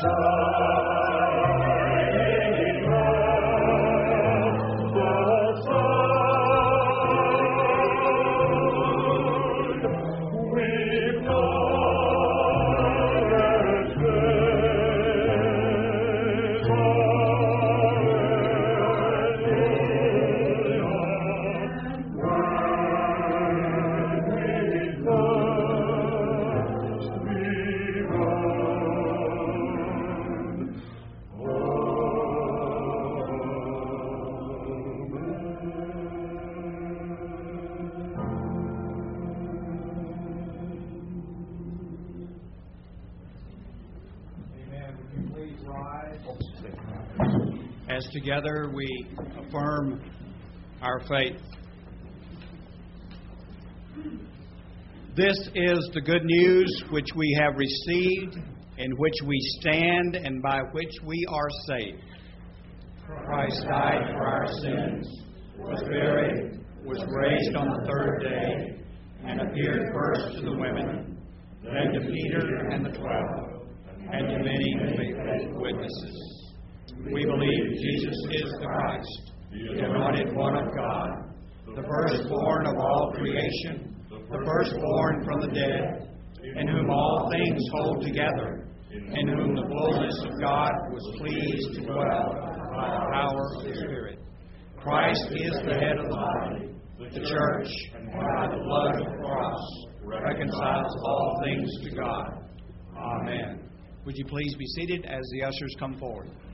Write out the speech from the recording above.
As together we affirm our faith. This is the good news which we have received, in which we stand, and by which we are saved. Christ died for our sins, was buried, was raised on the third day, and appeared first to the women, then to Peter and the 12, and to many faithful witnesses. We believe Jesus is the Christ, the anointed one of God, the firstborn of all creation, the firstborn from the dead, in whom all things hold together, in whom the fullness of God was pleased to dwell by the power of the Spirit. Christ is the head of the body, the church, and by the blood of the cross reconciles all things to God. Amen. Would you please be seated as the ushers come forward?